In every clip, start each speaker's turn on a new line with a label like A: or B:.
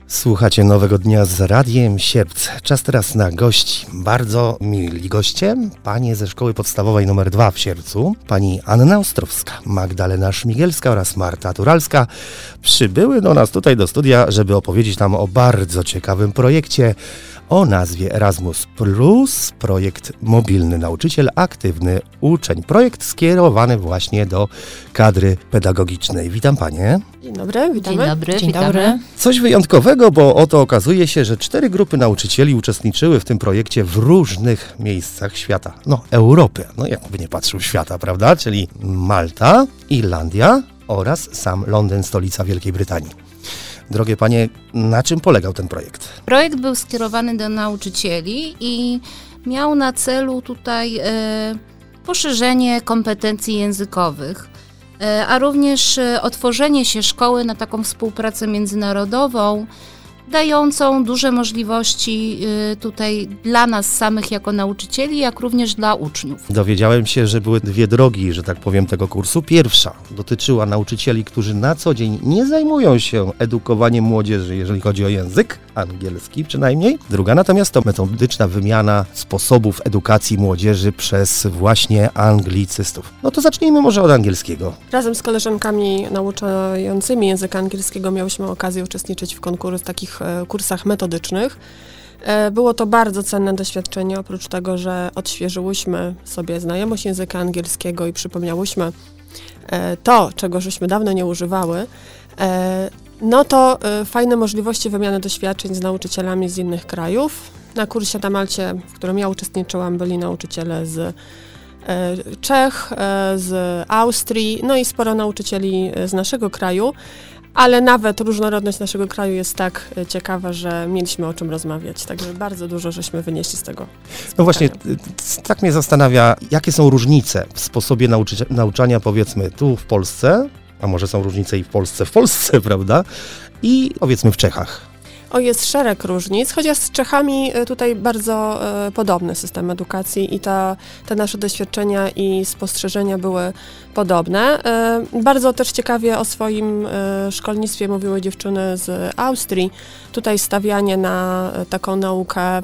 A: Słuchacie Nowego Dnia z Radiem Sierpc. Czas teraz na gości. Bardzo mili goście. Panie ze Szkoły Podstawowej nr 2 w Sierpcu, pani Anna Ostrowska, Magdalena Szmigielska oraz Marta Turalska przybyły do nas tutaj do studia, żeby opowiedzieć nam o bardzo ciekawym projekcie o nazwie Erasmus+, projekt Mobilny Nauczyciel, Aktywny Uczeń. Projekt skierowany właśnie do kadry pedagogicznej. Witam panie.
B: Dzień dobry, witamy.
C: Dzień dobry,
B: Dzień
C: witamy.
B: dobry.
A: Coś wyjątkowego, bo oto okazuje się, że 4 grupy nauczycieli uczestniczyły w tym projekcie w różnych miejscach świata. Europy. Jakby nie patrzył świata, prawda? Czyli Malta, Irlandia oraz sam Londyn, stolica Wielkiej Brytanii. Drogie panie, na czym polegał ten projekt?
C: Projekt był skierowany do nauczycieli i miał na celu tutaj poszerzenie kompetencji językowych, a również otworzenie się szkoły na taką współpracę międzynarodową, dającą duże możliwości tutaj dla nas samych jako nauczycieli, jak również dla uczniów.
A: Dowiedziałem się, że były 2 drogi, że tak powiem, tego kursu. Pierwsza dotyczyła nauczycieli, którzy na co dzień nie zajmują się edukowaniem młodzieży, jeżeli chodzi o język angielski przynajmniej. Druga natomiast to metodyczna wymiana sposobów edukacji młodzieży przez właśnie anglicystów. To zacznijmy może od angielskiego.
B: Razem z koleżankami nauczającymi języka angielskiego miałyśmy okazję uczestniczyć w takich kursach metodycznych. Było to bardzo cenne doświadczenie, oprócz tego, że odświeżyłyśmy sobie znajomość języka angielskiego i przypomniałyśmy to, czego żeśmy dawno nie używały, to fajne możliwości wymiany doświadczeń z nauczycielami z innych krajów. Na kursie na Malcie, w którym ja uczestniczyłam, byli nauczyciele z Czech, z Austrii, i sporo nauczycieli z naszego kraju. Ale nawet różnorodność naszego kraju jest tak ciekawa, że mieliśmy o czym rozmawiać. Także bardzo dużo żeśmy wynieśli z tego spotkania.
A: Właśnie, tak mnie zastanawia, jakie są różnice w sposobie nauczania, powiedzmy, tu w Polsce, a może są różnice i w Polsce, prawda? I powiedzmy w Czechach.
B: Jest szereg różnic, chociaż z Czechami tutaj bardzo podobny system edukacji i te nasze doświadczenia i spostrzeżenia były podobne. Bardzo też ciekawie o swoim szkolnictwie mówiły dziewczyny z Austrii. Tutaj stawianie na taką naukę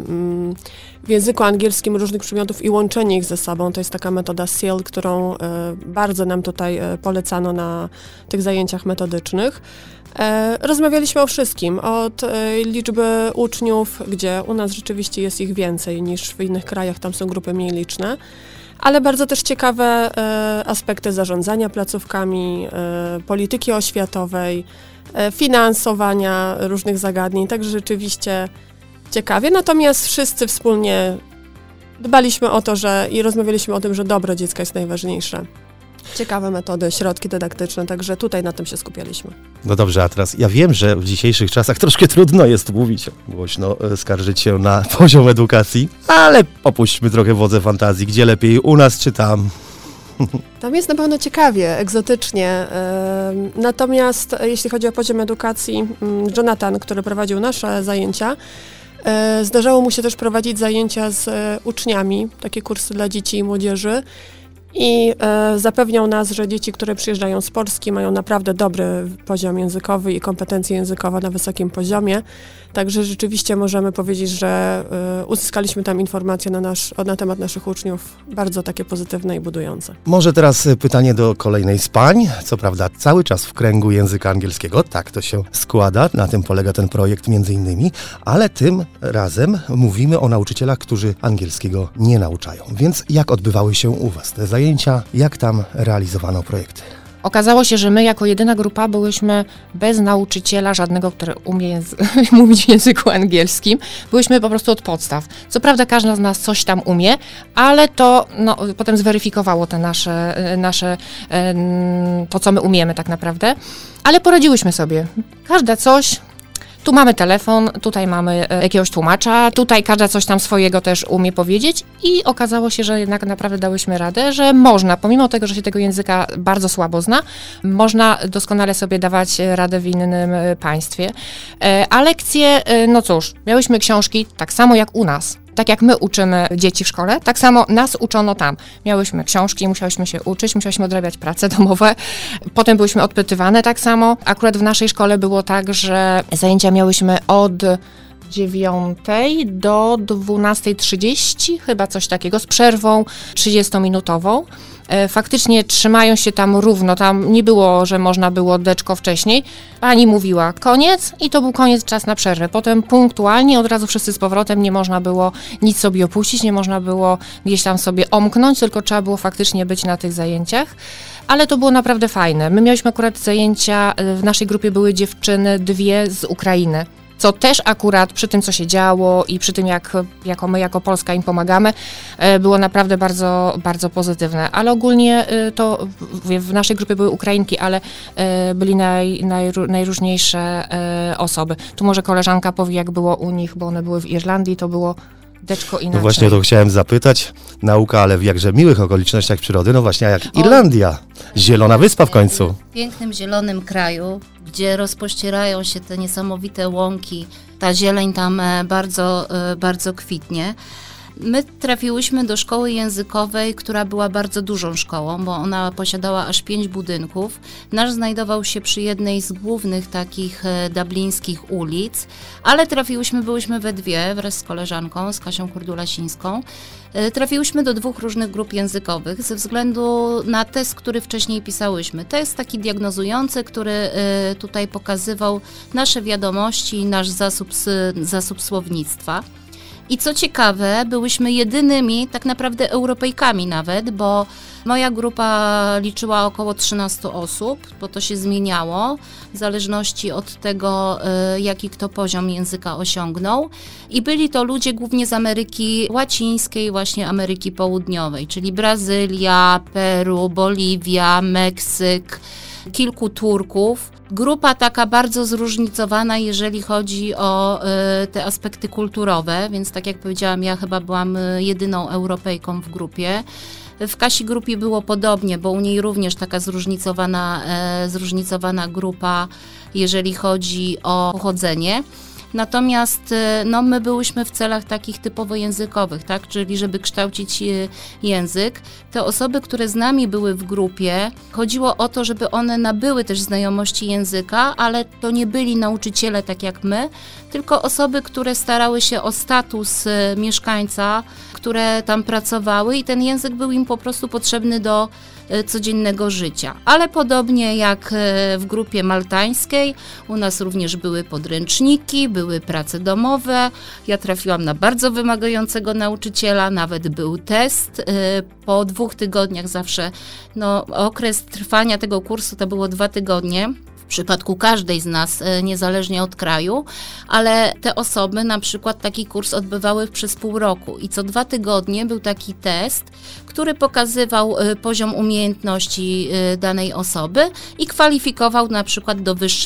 B: w języku angielskim różnych przedmiotów i łączenie ich ze sobą, to jest taka metoda SEAL, którą bardzo nam tutaj polecano na tych zajęciach metodycznych. Rozmawialiśmy o wszystkim, od liczby uczniów, gdzie u nas rzeczywiście jest ich więcej niż w innych krajach, tam są grupy mniej liczne, ale bardzo też ciekawe aspekty zarządzania placówkami, polityki oświatowej, finansowania różnych zagadnień, także rzeczywiście ciekawie, natomiast wszyscy wspólnie dbaliśmy o to, i rozmawialiśmy o tym, że dobro dziecka jest najważniejsze. Ciekawe metody, środki dydaktyczne, także tutaj na tym się skupialiśmy.
A: Dobrze, a teraz ja wiem, że w dzisiejszych czasach troszkę trudno jest mówić głośno, skarżyć się na poziom edukacji, ale opuśćmy trochę wodze fantazji, gdzie lepiej, u nas czy tam?
B: Tam jest na pewno ciekawie, egzotycznie, natomiast jeśli chodzi o poziom edukacji, Jonathan, który prowadził nasze zajęcia, zdarzało mu się też prowadzić zajęcia z uczniami, takie kursy dla dzieci i młodzieży. I zapewniał nas, że dzieci, które przyjeżdżają z Polski, mają naprawdę dobry poziom językowy i kompetencje językowe na wysokim poziomie. Także rzeczywiście możemy powiedzieć, że uzyskaliśmy tam informacje na temat naszych uczniów bardzo takie pozytywne i budujące.
A: Może teraz pytanie do kolejnej z pań. Co prawda cały czas w kręgu języka angielskiego, tak to się składa, na tym polega ten projekt między innymi, ale tym razem mówimy o nauczycielach, którzy angielskiego nie nauczają. Więc jak odbywały się u was te zajęcia, jak tam realizowano projekty?
D: Okazało się, że my jako jedyna grupa byłyśmy bez nauczyciela żadnego, który umie mówić w języku angielskim. Byłyśmy po prostu od podstaw. Co prawda każda z nas coś tam umie, ale to potem zweryfikowało te nasze to, co my umiemy tak naprawdę. Ale poradziłyśmy sobie. Każda coś. Tu mamy telefon, tutaj mamy jakiegoś tłumacza, tutaj każda coś tam swojego też umie powiedzieć i okazało się, że jednak naprawdę dałyśmy radę, że można, pomimo tego, że się tego języka bardzo słabo zna, można doskonale sobie dawać radę w innym państwie. A lekcje, miałyśmy książki tak samo jak u nas. Tak jak my uczymy dzieci w szkole, tak samo nas uczono tam. Miałyśmy książki, musiałyśmy się uczyć, musiałyśmy odrabiać prace domowe, potem byłyśmy odpytywane tak samo. Akurat w naszej szkole było tak, że zajęcia miałyśmy od 9 do 12:30, chyba coś takiego, z przerwą 30-minutową. Faktycznie trzymają się tam równo, tam nie było, że można było deczko wcześniej. Pani mówiła koniec i to był koniec, czas na przerwę. Potem punktualnie, od razu wszyscy z powrotem, nie można było nic sobie opuścić, nie można było gdzieś tam sobie omknąć, tylko trzeba było faktycznie być na tych zajęciach. Ale to było naprawdę fajne. My mieliśmy akurat zajęcia, w naszej grupie były dziewczyny 2 z Ukrainy. Co też akurat przy tym, co się działo i przy tym, my jako Polska im pomagamy, było naprawdę bardzo, bardzo pozytywne. Ale ogólnie to w naszej grupie były Ukrainki, ale byli najróżniejsze osoby. Tu może koleżanka powie, jak było u nich, bo one były w Irlandii, to było deczko inaczej.
A: No właśnie to chciałem zapytać. Nauka, ale w jakże miłych okolicznościach przyrody, no właśnie jak Irlandia. Zielona wyspa w końcu.
C: W pięknym, zielonym kraju, gdzie rozpościerają się te niesamowite łąki. Ta zieleń tam bardzo, bardzo kwitnie. My trafiłyśmy do szkoły językowej, która była bardzo dużą szkołą, bo ona posiadała aż 5 budynków. Nasz znajdował się przy jednej z głównych takich dublińskich ulic, ale byłyśmy we 2 wraz z koleżanką, z Kasią Kurdulasińską. Trafiłyśmy do 2 różnych grup językowych ze względu na test, który wcześniej pisałyśmy. Test taki diagnozujący, który tutaj pokazywał nasze wiadomości i nasz zasób słownictwa. I co ciekawe, byłyśmy jedynymi tak naprawdę Europejkami nawet, bo moja grupa liczyła około 13 osób, bo to się zmieniało w zależności od tego, jaki kto poziom języka osiągnął. I byli to ludzie głównie z Ameryki Łacińskiej, właśnie Ameryki Południowej, czyli Brazylia, Peru, Boliwia, Meksyk, kilku Turków. Grupa taka bardzo zróżnicowana, jeżeli chodzi o te aspekty kulturowe, więc tak jak powiedziałam, ja chyba byłam jedyną Europejką w grupie. W Kasi grupie było podobnie, bo u niej również taka zróżnicowana grupa, jeżeli chodzi o pochodzenie. Natomiast my byłyśmy w celach takich typowo językowych, tak? Czyli żeby kształcić język. Te osoby, które z nami były w grupie, chodziło o to, żeby one nabyły też znajomości języka, ale to nie byli nauczyciele tak jak my, tylko osoby, które starały się o status mieszkańca, które tam pracowały i ten język był im po prostu potrzebny do codziennego życia. Ale podobnie jak w grupie maltańskiej, u nas również były podręczniki, były prace domowe. Ja trafiłam na bardzo wymagającego nauczyciela, nawet był test. Po 2 tygodniach zawsze, okres trwania tego kursu to było 2 tygodnie. W przypadku każdej z nas, niezależnie od kraju, ale te osoby na przykład taki kurs odbywały przez pół roku i co 2 tygodnie był taki test, który pokazywał poziom umiejętności danej osoby i kwalifikował na przykład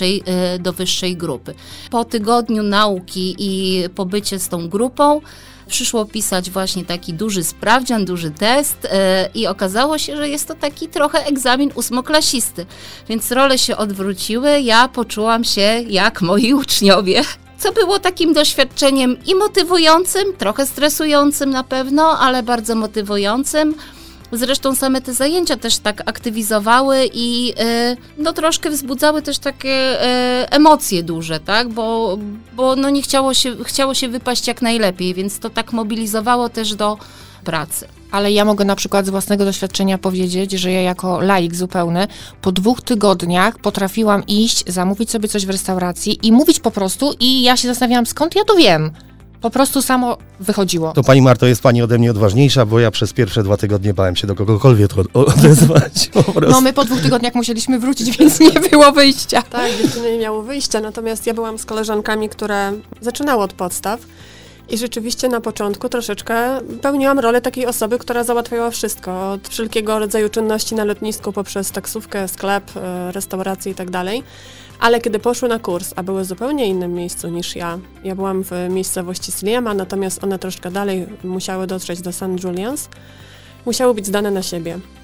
C: do wyższej grupy. Po tygodniu nauki i pobycie z tą grupą przyszło pisać właśnie taki duży sprawdzian, duży test i okazało się, że jest to taki trochę egzamin 8-klasisty. Więc role się odwróciły, ja poczułam się jak moi uczniowie. Co było takim doświadczeniem i motywującym, trochę stresującym na pewno, ale bardzo motywującym. Zresztą same te zajęcia też tak aktywizowały i troszkę wzbudzały też takie emocje duże, tak? Bo nie chciało się wypaść jak najlepiej, więc to tak mobilizowało też do pracy.
D: Ale ja mogę na przykład z własnego doświadczenia powiedzieć, że ja jako laik zupełny po 2 tygodniach potrafiłam iść, zamówić sobie coś w restauracji i mówić po prostu i ja się zastanawiałam, skąd ja to wiem. Po prostu samo wychodziło.
A: To pani Marto, jest pani ode mnie odważniejsza, bo ja przez pierwsze 2 tygodnie bałem się do kogokolwiek odezwać.
D: My po 2 tygodniach musieliśmy wrócić, więc nie było wyjścia.
B: Tak, dziewczyny nie miało wyjścia, natomiast ja byłam z koleżankami, które zaczynały od podstaw i rzeczywiście na początku troszeczkę pełniłam rolę takiej osoby, która załatwiała wszystko, od wszelkiego rodzaju czynności na lotnisku poprzez taksówkę, sklep, restaurację i tak dalej. Ale kiedy poszły na kurs, a były w zupełnie innym miejscu niż ja byłam w miejscowości Sliema, natomiast one troszkę dalej musiały dotrzeć do St. Julian's, musiały być zdane na siebie.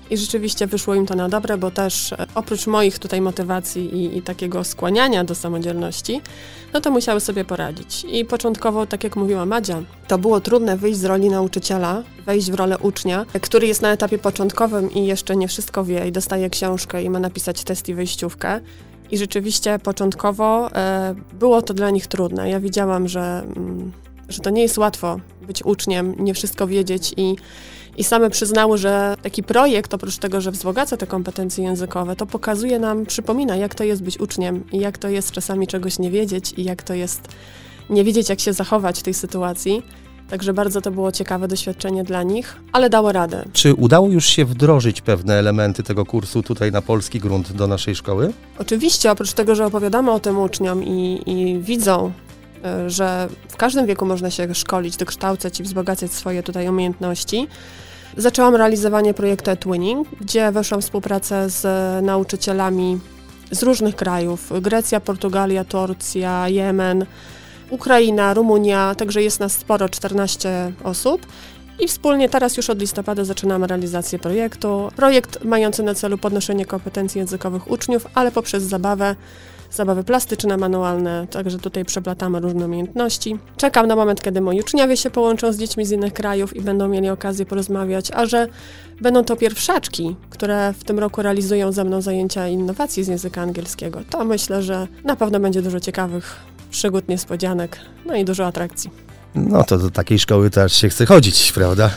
B: I rzeczywiście wyszło im to na dobre, bo też oprócz moich tutaj motywacji i takiego skłaniania do samodzielności, no to musiały sobie poradzić. I początkowo, tak jak mówiła Madzia, to było trudne wyjść z roli nauczyciela, wejść w rolę ucznia, który jest na etapie początkowym i jeszcze nie wszystko wie i dostaje książkę i ma napisać test i wyjściówkę. I rzeczywiście początkowo było to dla nich trudne. Ja widziałam, że to nie jest łatwo być uczniem, nie wszystko wiedzieć i same przyznały, że taki projekt, oprócz tego, że wzbogaca te kompetencje językowe, to pokazuje nam, przypomina, jak to jest być uczniem i jak to jest czasami czegoś nie wiedzieć i jak to jest nie wiedzieć, jak się zachować w tej sytuacji. Także bardzo to było ciekawe doświadczenie dla nich, ale dało radę.
A: Czy udało już się wdrożyć pewne elementy tego kursu tutaj na polski grunt do naszej szkoły?
B: Oczywiście, oprócz tego, że opowiadamy o tym uczniom i widzą, że w każdym wieku można się szkolić, dokształcać i wzbogacać swoje tutaj umiejętności, zaczęłam realizowanie projektu eTwinning, gdzie weszłam w współpracę z nauczycielami z różnych krajów. Grecja, Portugalia, Turcja, Jemen, Ukraina, Rumunia, także jest nas sporo, 14 osób. I wspólnie teraz już od listopada zaczynamy realizację projektu. Projekt mający na celu podnoszenie kompetencji językowych uczniów, ale poprzez zabawy plastyczne, manualne, także tutaj przeplatamy różne umiejętności. Czekam na moment, kiedy moi uczniowie się połączą z dziećmi z innych krajów i będą mieli okazję porozmawiać, a że będą to pierwszaczki, które w tym roku realizują ze mną zajęcia innowacji z języka angielskiego, to myślę, że na pewno będzie dużo ciekawych przygód, niespodzianek, no i dużo atrakcji.
A: No to do takiej szkoły to aż się chce chodzić, prawda?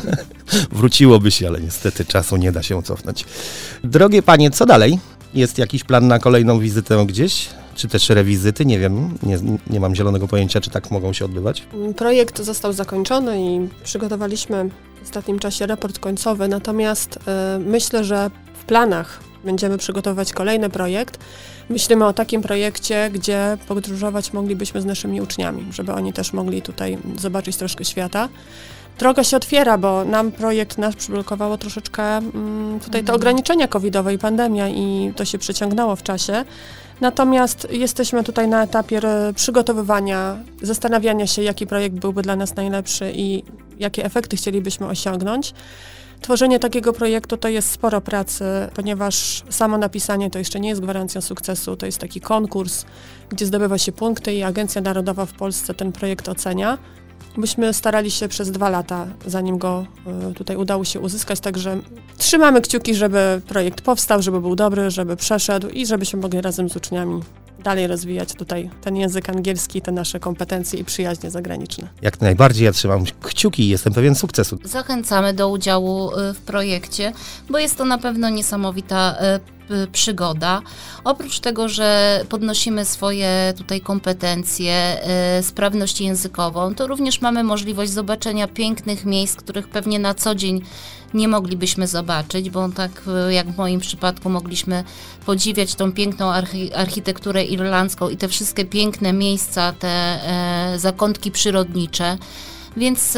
A: Wróciłoby się, ale niestety czasu nie da się cofnąć. Drogie panie, co dalej? Jest jakiś plan na kolejną wizytę gdzieś? Czy też rewizyty? Nie wiem, nie mam zielonego pojęcia, czy tak mogą się odbywać.
B: Projekt został zakończony i przygotowaliśmy w ostatnim czasie raport końcowy, natomiast myślę, że w planach będziemy przygotowywać kolejny projekt. Myślimy o takim projekcie, gdzie podróżować moglibyśmy z naszymi uczniami, żeby oni też mogli tutaj zobaczyć troszkę świata. Droga się otwiera, bo nam projekt nasz przyblokowało troszeczkę tutaj te ograniczenia covidowe i pandemia i to się przeciągnęło w czasie. Natomiast jesteśmy tutaj na etapie przygotowywania, zastanawiania się, jaki projekt byłby dla nas najlepszy i jakie efekty chcielibyśmy osiągnąć. Tworzenie takiego projektu to jest sporo pracy, ponieważ samo napisanie to jeszcze nie jest gwarancją sukcesu. To jest taki konkurs, gdzie zdobywa się punkty i Agencja Narodowa w Polsce ten projekt ocenia. Myśmy starali się przez 2 lata, zanim go tutaj udało się uzyskać, także trzymamy kciuki, żeby projekt powstał, żeby był dobry, żeby przeszedł i żebyśmy mogli razem z uczniami dalej rozwijać tutaj ten język angielski, te nasze kompetencje i przyjaźnie zagraniczne.
A: Jak najbardziej, ja trzymam kciuki i jestem pewien sukcesu.
C: Zachęcamy do udziału w projekcie, bo jest to na pewno niesamowita przygoda. Oprócz tego, że podnosimy swoje tutaj kompetencje, sprawność językową, to również mamy możliwość zobaczenia pięknych miejsc, których pewnie na co dzień nie moglibyśmy zobaczyć, bo tak jak w moim przypadku mogliśmy podziwiać tą piękną architekturę irlandzką i te wszystkie piękne miejsca, te zakątki przyrodnicze. Więc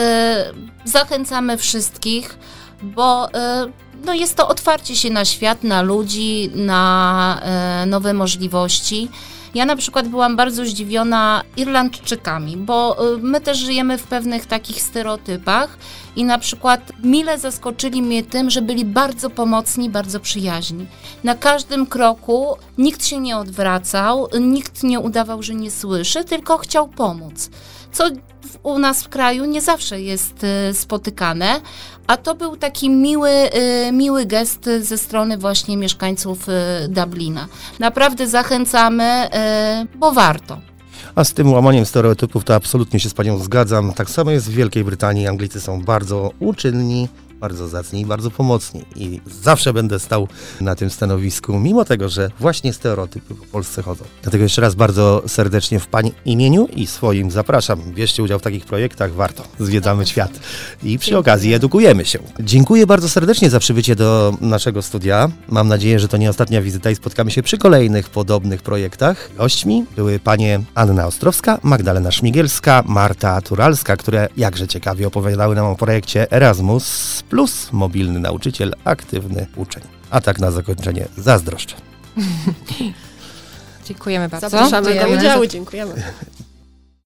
C: zachęcamy wszystkich, bo no jest to otwarcie się na świat, na ludzi, na nowe możliwości. Ja na przykład byłam bardzo zdziwiona Irlandczykami, bo my też żyjemy w pewnych takich stereotypach i na przykład mile zaskoczyli mnie tym, że byli bardzo pomocni, bardzo przyjaźni. Na każdym kroku nikt się nie odwracał, nikt nie udawał, że nie słyszy, tylko chciał pomóc. Co u nas w kraju nie zawsze jest spotykane, a to był taki miły gest ze strony właśnie mieszkańców Dublina. Naprawdę zachęcamy, bo warto.
A: A z tym łamaniem stereotypów to absolutnie się z panią zgadzam. Tak samo jest w Wielkiej Brytanii. Anglicy są bardzo uczynni, bardzo zacni i bardzo pomocni. I zawsze będę stał na tym stanowisku, mimo tego, że właśnie stereotypy po Polsce chodzą. Dlatego jeszcze raz bardzo serdecznie w pani imieniu i swoim zapraszam. Bierzcie udział w takich projektach, warto. Zwiedzamy świat i przy okazji edukujemy się. Dziękuję bardzo serdecznie za przybycie do naszego studia. Mam nadzieję, że to nie ostatnia wizyta i spotkamy się przy kolejnych podobnych projektach. Gośćmi były panie Anna Ostrowska, Magdalena Szmigielska, Marta Turalska, które jakże ciekawie opowiadały nam o projekcie Erasmus plus mobilny nauczyciel, aktywny uczeń. A tak na zakończenie zazdroszczę.
D: Dziękujemy bardzo.
B: Zapraszamy do udziału, dziękujemy.